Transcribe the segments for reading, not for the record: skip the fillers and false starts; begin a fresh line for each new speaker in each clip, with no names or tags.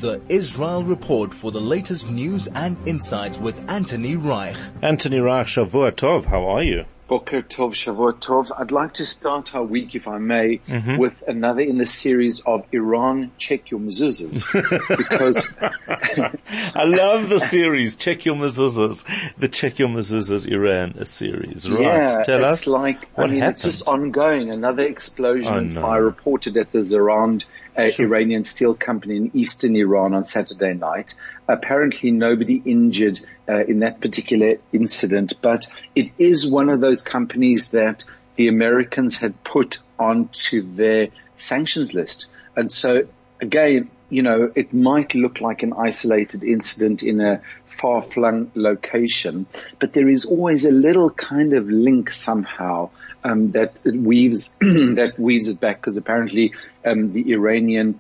The Israel Report for the latest news and insights with Anthony Reich.
Anthony Reich, Shavua Tov, how are you?
Boker Tov, Shavua Tov. I'd like to start our week, if I may, with another in the series of Iran, Check Your Mezuzahs. Because
I love the series, Check Your Mezuzahs. The Check Your Mezuzahs Iran series. Right.
Yeah,
Tell us.
It's like, it's just ongoing. Another explosion and fire reported at the Zarand Iranian steel company in eastern Iran on Saturday night. Apparently nobody injured in that particular incident, but it is one of those companies that the Americans had put onto their sanctions list. And so again, it might look like an isolated incident in a far-flung location, but there is always a little kind of link somehow that weaves it back, because apparently the Iranian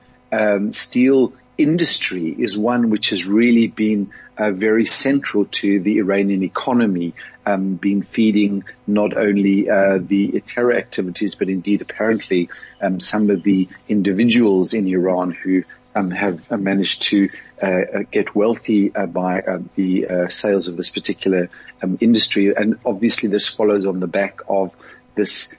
steel industry is one which has really been very central to the Iranian economy, been feeding not only the terror activities, but indeed apparently some of the individuals in Iran who have managed to get wealthy by the sales of this particular industry. And obviously this follows on the back of this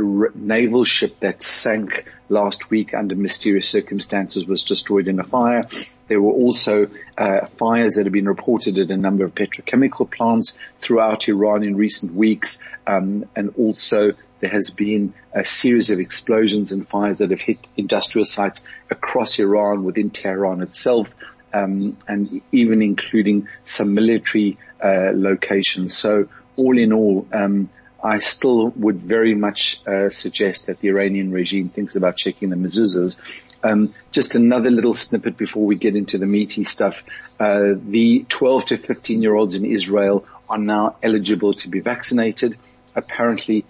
naval ship that sank last week under mysterious circumstances, was destroyed in a fire. There were also fires that have been reported at a number of petrochemical plants throughout Iran in recent weeks, and also there has been a series of explosions and fires that have hit industrial sites across Iran, within Tehran itself, and even including some military locations. So all in all, I still would very much suggest that the Iranian regime thinks about checking the mezuzahs. Just another little snippet before we get into the meaty stuff. The 12 to 15-year-olds in Israel are now eligible to be vaccinated. Apparently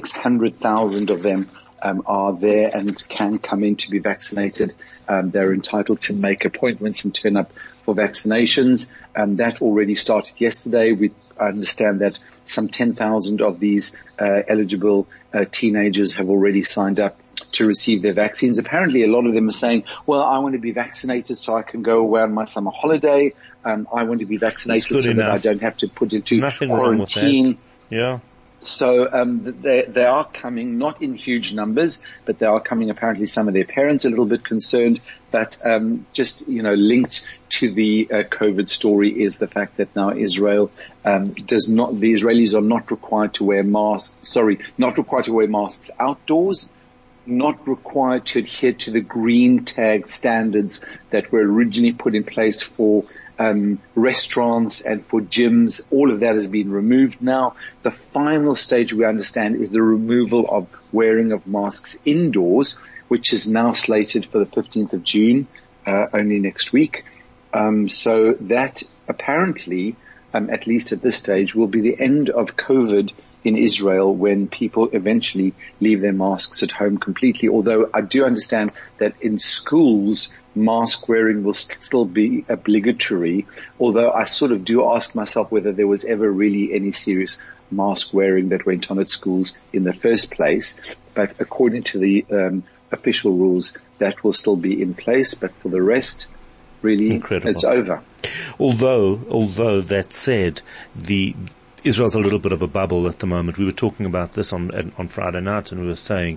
600,000 of them are there and can come in to be vaccinated. They're entitled to make appointments and turn up for vaccinations. That already started yesterday. We understand that some 10,000 of these eligible teenagers have already signed up to receive their vaccines. Apparently a lot of them are saying, well, I want to be vaccinated so I can go away on my summer holiday. I want to be vaccinated so that I don't have to put into quarantine.
Yeah.
So they are coming, not in huge numbers, but they are coming. Apparently some of their parents are a little bit concerned, but just linked to the COVID story is the fact that now Israel the Israelis are not required to wear masks, not required to wear masks outdoors, not required to adhere to the green tag standards that were originally put in place for restaurants and for gyms. All of that has been removed now. The final stage, we understand, is the removal of wearing of masks indoors, which is now slated for the 15th of June, only next week. So that apparently, at least at this stage, will be the end of COVID in Israel when people eventually leave their masks at home completely. Although I do understand that in schools, mask wearing will still be obligatory, although I sort of do ask myself whether there was ever really any serious mask wearing that went on at schools in the first place. But according to the official rules, that will still be in place. But for the rest, really,
incredible.
It's over.
Although that said, Israel's a little bit of a bubble at the moment. We were talking about this on Friday night, and we were saying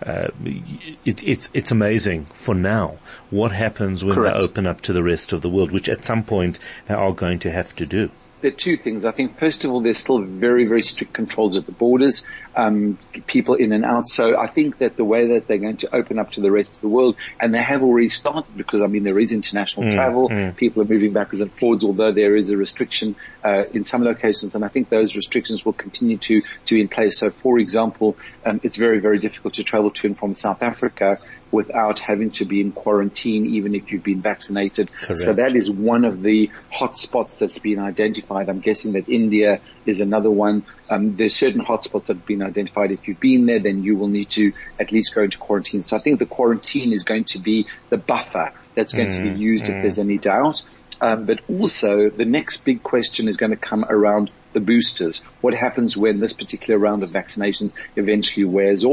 it's amazing for now what happens when they open up to the rest of the world, which at some point they are going to have to do.
There are two things. I think, first of all, there's still very, very strict controls at the borders, people in and out. So I think that the way that they're going to open up to the rest of the world, and they have already started, because, there is international travel. People are moving backwards and forwards, although there is a restriction in some locations. And I think those restrictions will continue to be in place. So, for example, it's very, very difficult to travel to and from South Africa without having to be in quarantine, even if you've been vaccinated.
Correct.
So that is one of the hot spots that's been identified. I'm guessing that India is another one. There's certain hotspots that have been identified. If you've been there, then you will need to at least go into quarantine. So I think the quarantine is going to be the buffer that's going to be used if there's any doubt. But also the next big question is going to come around the boosters. What happens when this particular round of vaccinations eventually wears off?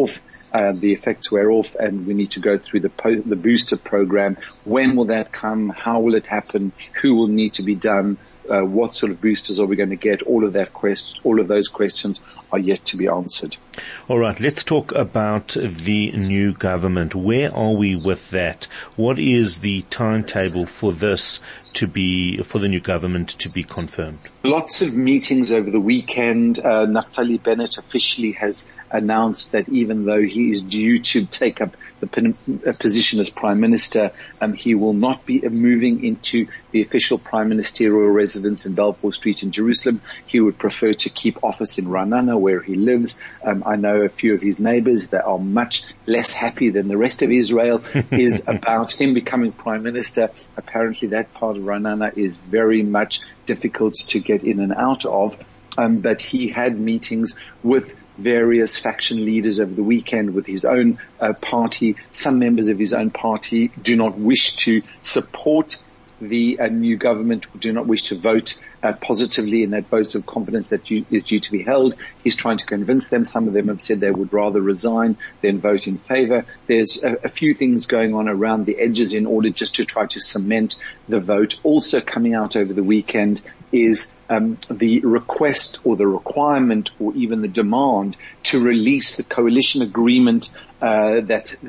the effects wear off and we need to go through the booster program. When will that come? How will it happen? Who will need to be done? What sort of boosters are we going to get? All of those questions are yet to be answered.
All right, let's talk about the new government. Where are we with that? What is the timetable for this for the new government to be confirmed?
Lots of meetings over the weekend. Naftali Bennett officially has announced that even though he is due to take up the position as Prime Minister, he will not be moving into the official Prime Ministerial residence in Balfour Street in Jerusalem. He would prefer to keep office in Ra'anana, where he lives. I know a few of his neighbors that are much less happy than the rest of Israel is about him becoming Prime Minister. Apparently that part of Ra'anana is very much difficult to get in and out of. But he had meetings with various faction leaders over the weekend with his own party. Some members of his own party do not wish to support the new government, do not wish to vote positively in that vote of confidence that is due to be held. He's trying to convince them. Some of them have said they would rather resign than vote in favor. There's a few things going on around the edges in order just to try to cement the vote. Also coming out over the weekend is the request or the requirement or even the demand to release the coalition agreements that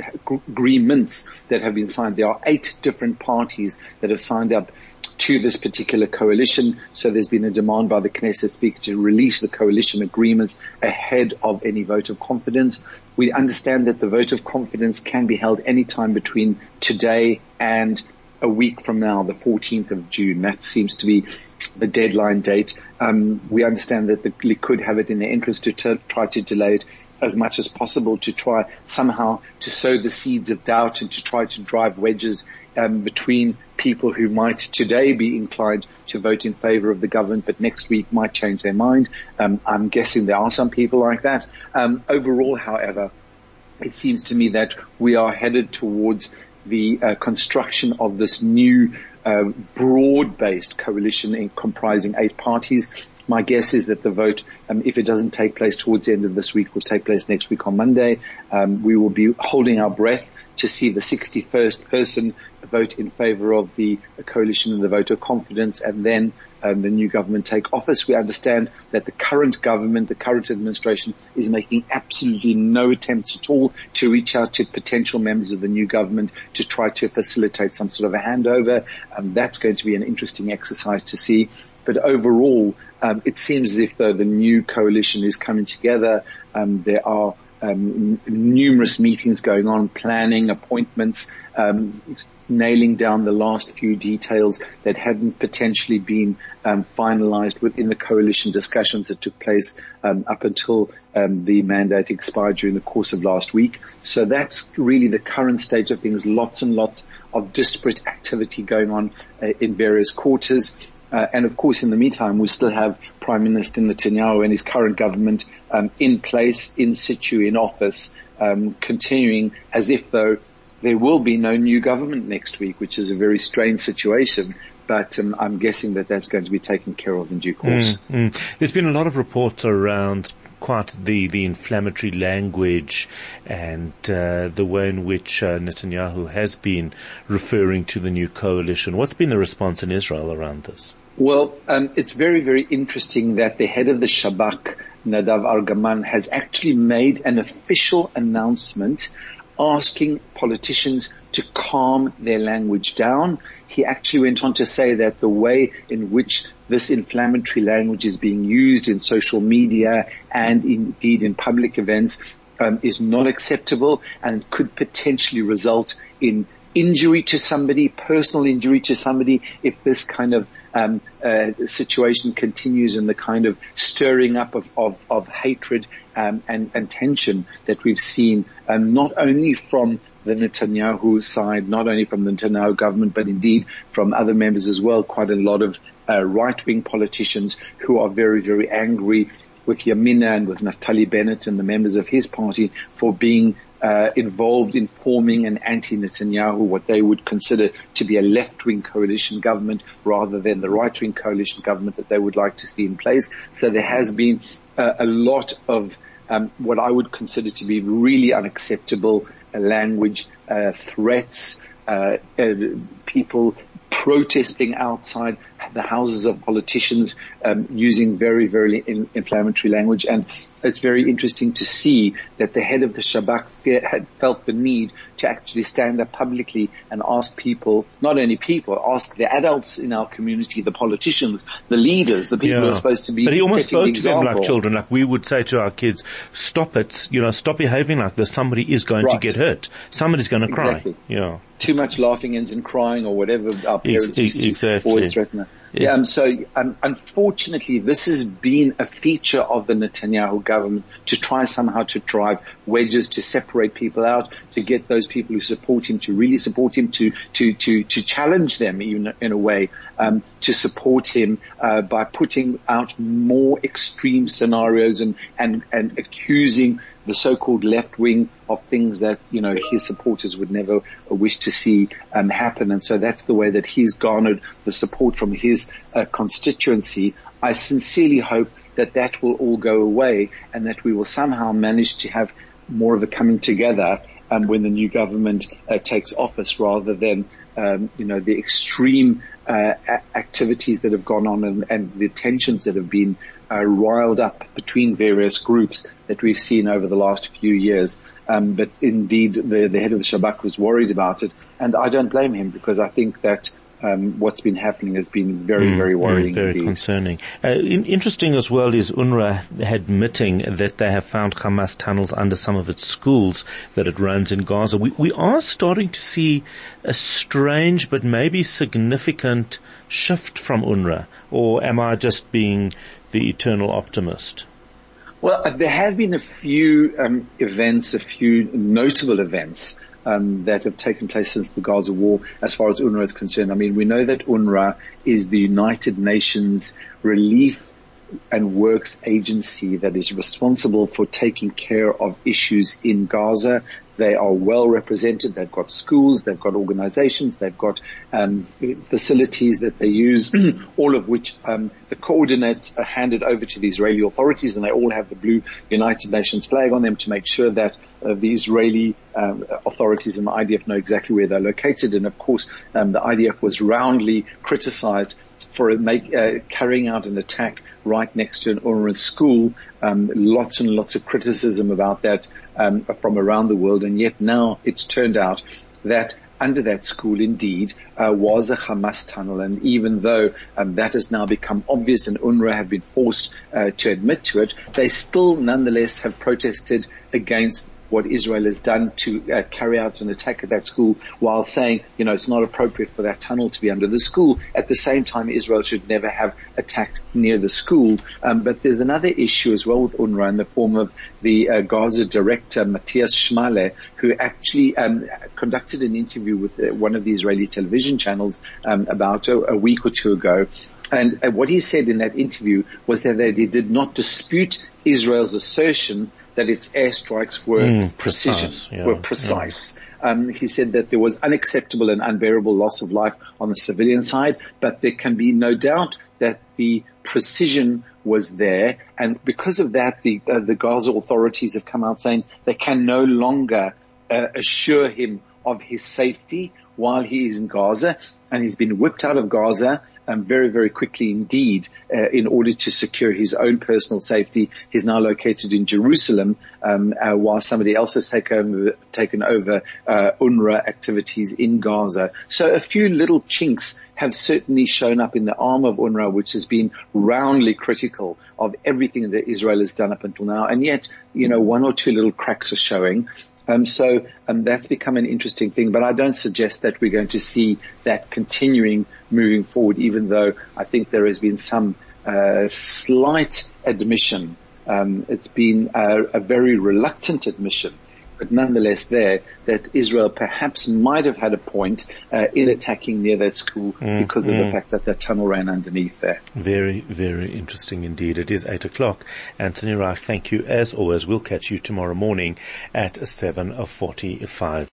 have been signed. There are 8 different parties that have signed up to this particular coalition. So there's been a demand by the Knesset Speaker to release the coalition agreements ahead of any vote of confidence. We understand that the vote of confidence can be held any time between today and a week from now, the 14th of June. That seems to be the deadline date. We understand that the Likud have it in their interest to try to delay it as much as possible, to try somehow to sow the seeds of doubt and to try to drive wedges between people who might today be inclined to vote in favor of the government, but next week might change their mind. I'm guessing there are some people like that. Overall, however, it seems to me that we are headed towards the construction of this new broad-based coalition comprising 8 parties. My guess is that the vote, if it doesn't take place towards the end of this week, will take place next week on Monday. We will be holding our breath to see the 61st person vote in favor of the coalition and the vote of confidence, and then the new government take office. We understand that the current government, the current administration, is making absolutely no attempts at all to reach out to potential members of the new government to try to facilitate some sort of a handover. That's going to be an interesting exercise to see. But overall, it seems as if though the new coalition is coming together. There are numerous meetings going on, planning, appointments, nailing down the last few details that hadn't potentially been finalized within the coalition discussions that took place up until the mandate expired during the course of last week. So that's really the current state of things. Lots and lots of disparate activity going on in various quarters. And of course, in the meantime, we still have Prime Minister Netanyahu and his current government in place, in situ, in office, continuing as if though there will be no new government next week, which is a very strange situation. But I'm guessing that that's going to be taken care of in due course.
There's been a lot of reports around quite the inflammatory language and the way in which Netanyahu has been referring to the new coalition. What's been the response in Israel around this?
Well, it's very, very interesting that the head of the Shabak, Nadav Argaman, has actually made an official announcement asking politicians to calm their language down. He actually went on to say that the way in which this inflammatory language is being used in social media and indeed in public events is not acceptable and could potentially result in injury to somebody, personal injury to somebody, if this kind of situation continues, and the kind of stirring up of hatred and tension that we've seen, not only from the Netanyahu side, not only from the Netanyahu government, but indeed from other members as well. Quite a lot of right-wing politicians who are very, very angry with Yamina and with Naftali Bennett and the members of his party for being involved in forming an anti-Netanyahu, what they would consider to be a left-wing coalition government rather than the right-wing coalition government that they would like to see in place. So there has been a lot of what I would consider to be really unacceptable language, threats, people protesting outside the houses of politicians, using very, very inflammatory language. And it's very interesting to see that the head of the Shabak had felt the need to actually stand up publicly and ask people, not only people, ask the adults in our community, the politicians, the leaders, the people who are supposed to be.
But he almost spoke to them like children, like we would say to our kids, stop it, stop behaving like this. Somebody is going to get hurt. Somebody's going to cry.
Exactly. Yeah. Too much laughing ends in crying, or whatever our parents used to always threaten. Unfortunately, this has been a feature of the Netanyahu government to try somehow to drive wedges, to separate people out, to get those people who support him to really support him, to challenge them even in a way, to support him, by putting out more extreme scenarios and accusing the so-called left wing of things that, his supporters would never wish to see happen. And so that's the way that he's garnered the support from his constituency. I sincerely hope that will all go away and that we will somehow manage to have more of a coming together when the new government takes office, rather than the extreme activities that have gone on and the tensions that have been riled up between various groups that we've seen over the last few years. But indeed, the head of the Shabak was worried about it, and I don't blame him, because I think that what's been happening has been very, very worrying.
Very
indeed.
Concerning. Interesting as well is UNRWA admitting that they have found Hamas tunnels under some of its schools that it runs in Gaza. We are starting to see a strange but maybe significant shift from UNRWA, or am I just being the eternal optimist?
Well, there have been a few events, a few notable events that have taken place since the Gaza war as far as UNRWA is concerned. I mean, we know that UNRWA is the United Nations Relief and Works Agency that is responsible for taking care of issues in Gaza. They are well represented. They've got schools, they've got organizations, they've got facilities that they use, all of which the coordinates are handed over to the Israeli authorities, and they all have the blue United Nations flag on them to make sure that the Israeli authorities and the IDF know exactly where they're located. And of course, the IDF was roundly criticized for carrying out an attack right next to an UNRWA school. Lots and lots of criticism about that from around the world, and yet now it's turned out that under that school indeed was a Hamas tunnel. And even though that has now become obvious and UNRWA have been forced to admit to it, they still nonetheless have protested against what Israel has done to carry out an attack at that school, while saying, it's not appropriate for that tunnel to be under the school. At the same time, Israel should never have attacked near the school. But there's another issue as well with UNRWA in the form of the Gaza director, Matthias Schmale, who actually conducted an interview with one of the Israeli television channels about a week or two ago. And what he said in that interview was that he did not dispute Israel's assertion that its airstrikes were precise. He said that there was unacceptable and unbearable loss of life on the civilian side, but there can be no doubt that the precision was there. And because of that, the Gaza authorities have come out saying they can no longer assure him of his safety while he is in Gaza, and he's been whipped out of Gaza very, very quickly indeed, in order to secure his own personal safety. He's now located in Jerusalem, while somebody else has taken over UNRWA activities in Gaza. So a few little chinks have certainly shown up in the arm of UNRWA, which has been roundly critical of everything that Israel has done up until now. And yet, one or two little cracks are showing. So that's become an interesting thing, but I don't suggest that we're going to see that continuing moving forward, even though I think there has been some slight admission. It's been a very reluctant admission, but nonetheless that Israel perhaps might have had a point in attacking near that school because of the fact that that tunnel ran underneath there.
Very, very interesting indeed. It is 8:00. Anthony Reich, thank you as always. We'll catch you tomorrow morning at 7:45.